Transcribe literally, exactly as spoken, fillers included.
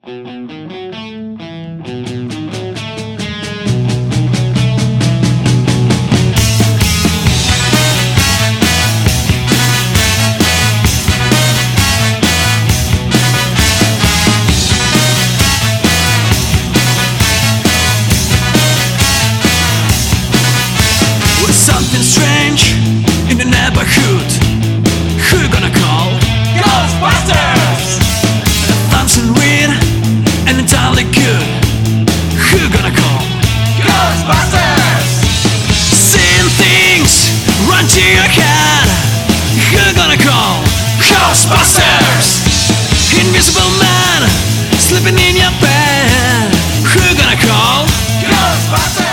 Something strange in the neighborhood. Who gonna call? Ghostbusters! Something weird and entirely good. Who gonna call? Ghostbusters! Seeing things run to your head. Who gonna call? Ghostbusters! Invisible man sleeping in your bed. Who gonna call? Ghostbusters!